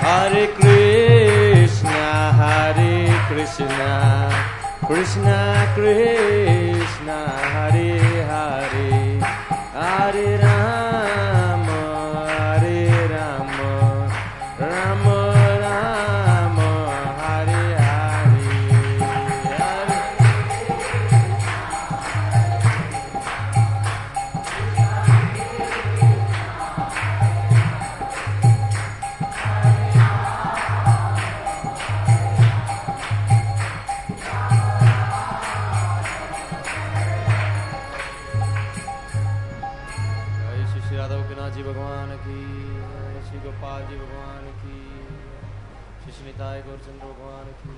Hare Krishna, Hare Krishna, Krishna Krishna, Hare Hare, Hare Rama, Hare Rama, Rama Rama, Hare Hare, Hare Shri Radha Gopinath ji भगवान की, श्री गोपाल जी भगवान की, श्री निताय गौरचंद्र भगवान की।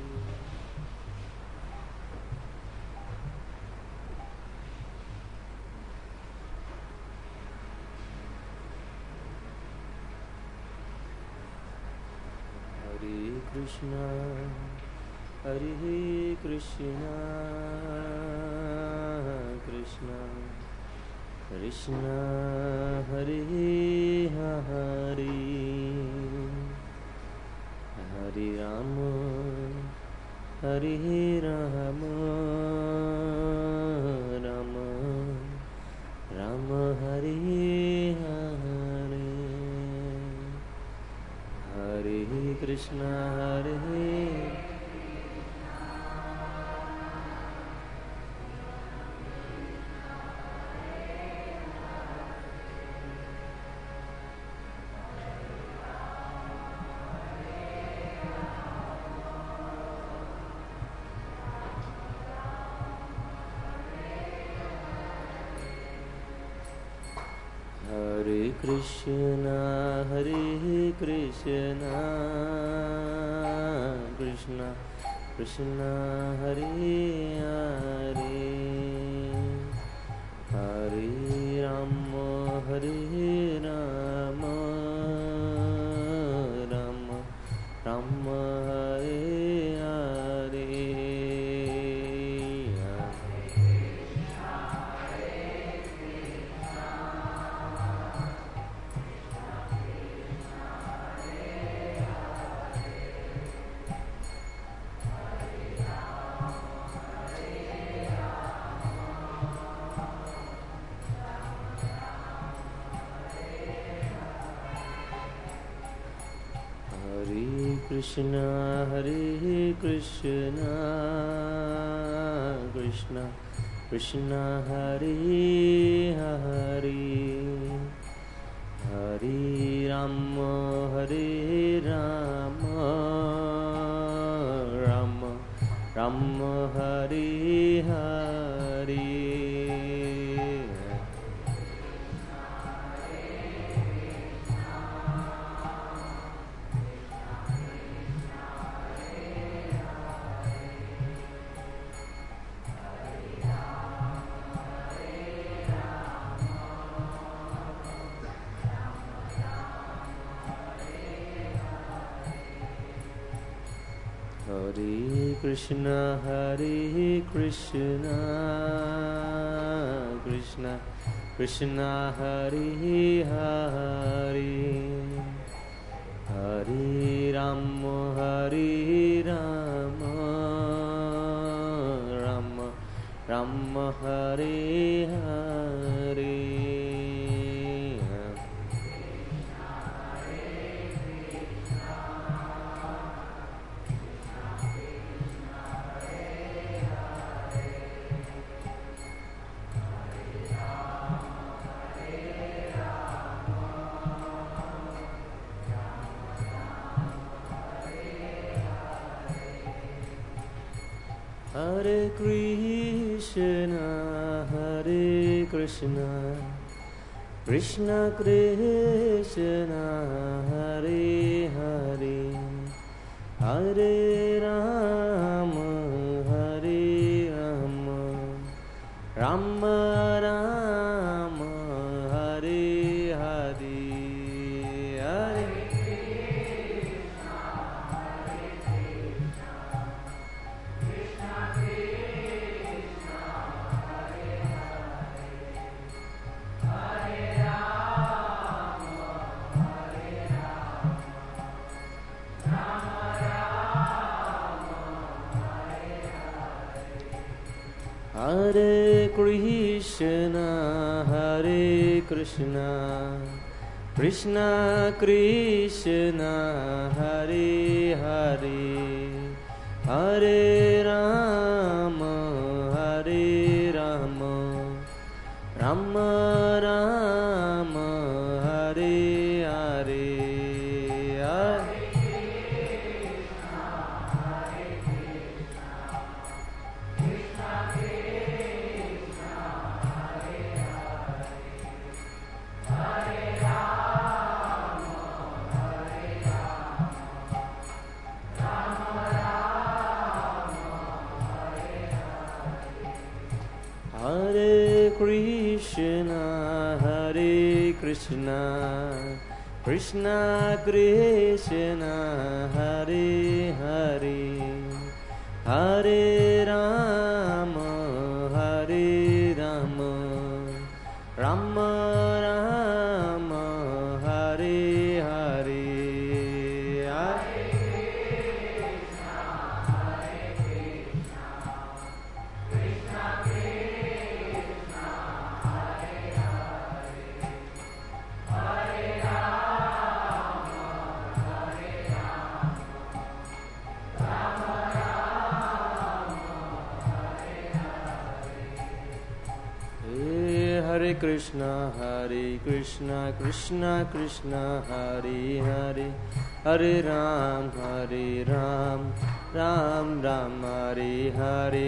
हरे कृष्णा कृष्णा कृष्णा हरे हरे, हरे राम राम राम हरे हरे, हरे Krishna Krishna Krishna Krishna Hare Hare, Hare Rama Rama Rama Hare Hare, Krishna Krishna Krishna Hare Hare, Hare Rama Rama Rama Hare Hare, Hare Krishna Krishna Krishna Hare Hare, Hare Rama Rama Rama Hare Hare, Hare Krishna Krishna Krishna Hare Hare, Hare Rama Rama Rama Hare Hare, Hare Krishna, Hare Krishna, Krishna Krishna, Hare Hare, Hare Rama, Hare Rama, Rama Rama, Hare Hare, Hare Krishna, Hare Krishna, Krishna Krishna, Hare Hare, Hare Rama, Hare Rama, Rama Rama, Hare Hare, Hare Krishna, Krishna Krishna, Hare Hare, Hare Ram, Ram Ram, Hare Hare.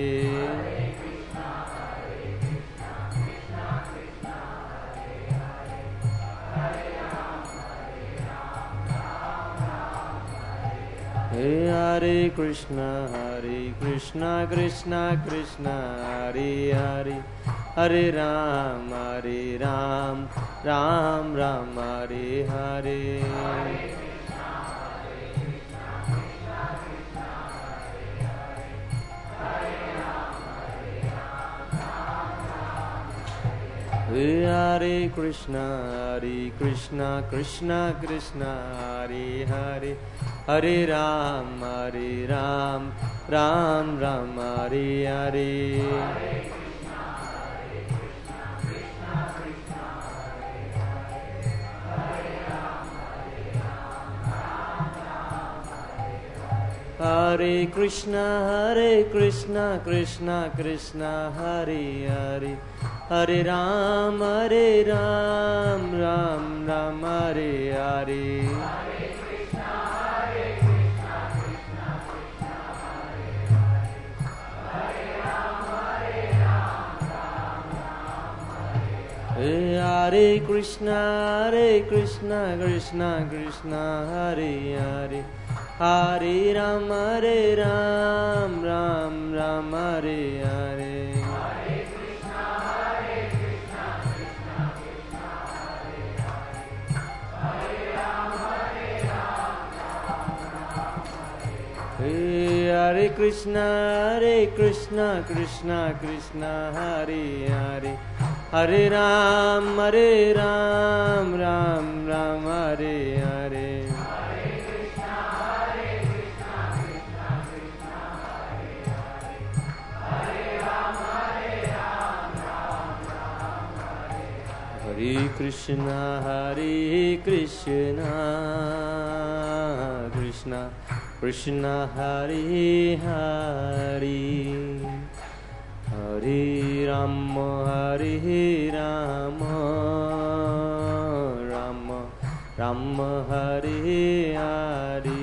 Hare Krishna, Krishna Krishna, Hare Hare, Hare Ram, Ram Ram, Hare Hare. Hare Krishna, Krishna Krishna, Hare Hare, Hare Ram, Ram Ram, Hare Hare. Hare Krishna, Krishna Krishna, Hare Hare, Hare Ram, Ram Ram, Hare Hare. Hare Krishna, Krishna Krishna, Hare Hare, Hare Ram, Ram Ram, Hare Hare. Hare Krishna, Krishna Hare Hare, Hare Ram, Ram Ram, Hare Hare. Hare Krishna, Krishna Krishna, Hare Hare, Hare Ram, Ram Ram, Hare Hare.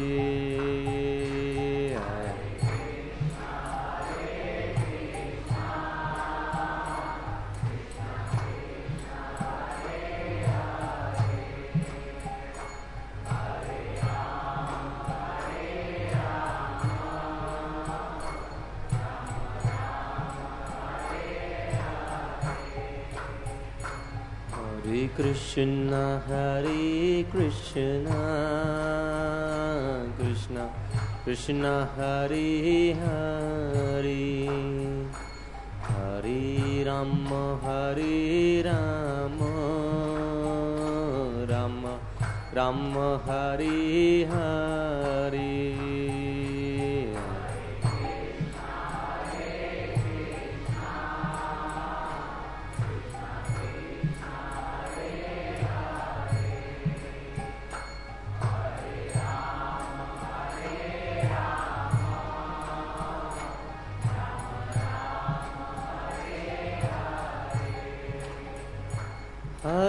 Hare Krishna, Krishna Krishna, Hare Hare, Hare Ram, Ram Ram, Hare Hare.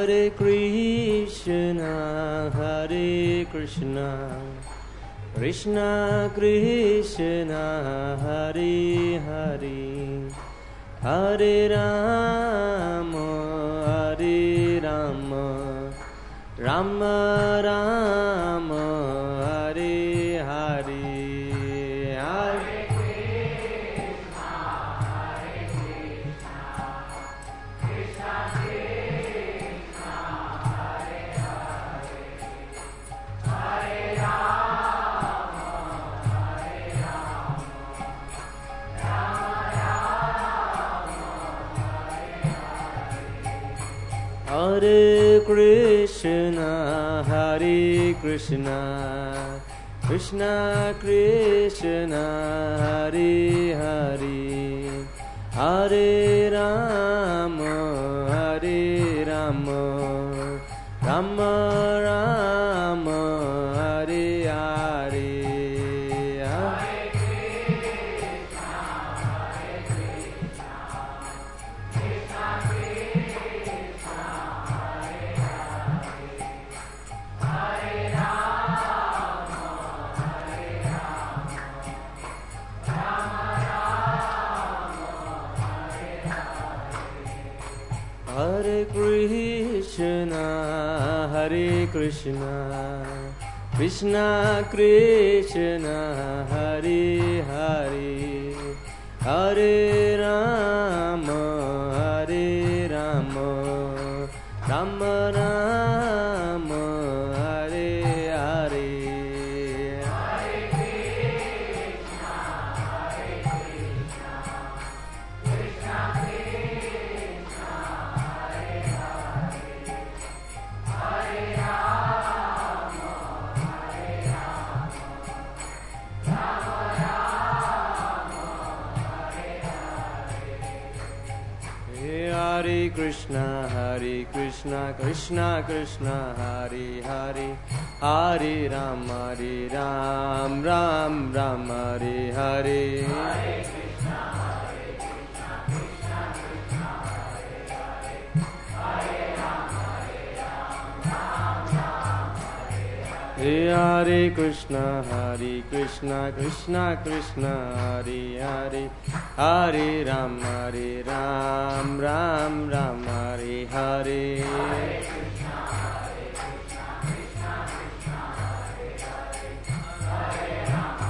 Hare Krishna, Krishna Krishna, Hare Hare, Hare Rama, Rama Rama, Hare Hare, Hare Krishna, Krishna Krishna, Hare Hare, Hare Rama, Rama Rama, Hare Krishna, Krishna Krishna, Hare Hare, Hare Rama, Rama Rama, Hare Hare, Hare Krishna, Krishna Krishna, Hare Hare, Hare Rama, Rama Rama, Hare Krishna, Krishna Krishna, Hare Hare, Hare Rama, Rama Rama, Hare Hare, Hare Krishna, Krishna Krishna, Hare Hare, Hare Rama, Rama Rama, Hare Hare, Hare Krishna, Krishna Krishna, Hare Hare, Hare Rama, Ram Ram, Hare Hare, Hare Krishna, Krishna Krishna, Hare Hare, Hare Rama, Ram Ram, Hare Hare, Hare Krishna, Krishna Krishna, Hare Hare, Hare Rama, Ram Ram, Hare Hare, Hare Krishna, Krishna Krishna, Hare Hare, Hare Rama,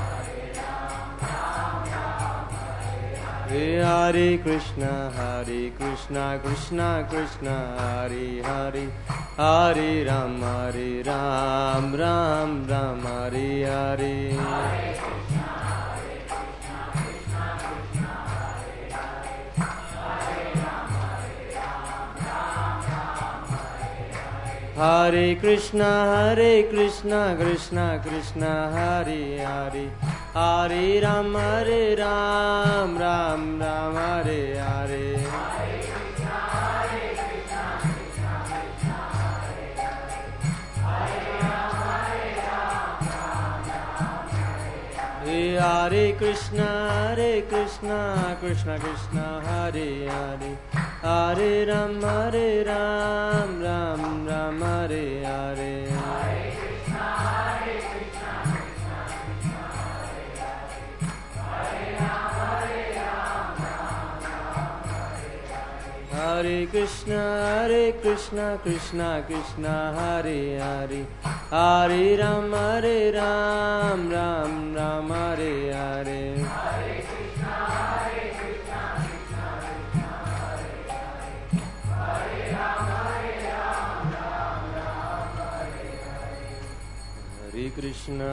Ram Ram, Hare Hare, Hare Krishna, Krishna Krishna, Hare Hare, Hare Rama, Ram Ram, Hare Hare, Hare Krishna, Krishna Krishna, Hare Hare, Hare Rama, Ram Ram, Hare Hare, Hare Krishna, Krishna Krishna, Hare Hare, Hare Rama, Ram Ram, Hare Hare, Hare Krishna, Krishna Krishna, Hare Hare, Hare Rama, Ram Ram, Hare Hare, Hare Krishna, Krishna Krishna, Hare Hare, Hare Rama, Ram Ram, Hare Hare, Hare Krishna, Krishna Krishna, Hare Hare, Hare Rama, Ram Ram, Hare Hare, Hare Krishna, Krishna Krishna, Hare Hare, Hare Rama, Ram Ram, Hare Hare, Hare Krishna, Krishna Krishna, Hare Hare, Hare Rama, Ram Ram, Hare Hare, Hare Krishna,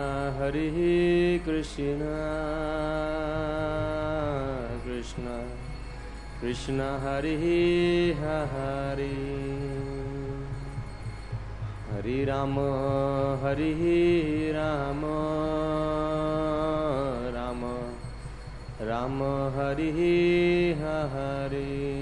Krishna Krishna, Hare Hare, Hare Rama, Rama Rama, Hare Hare.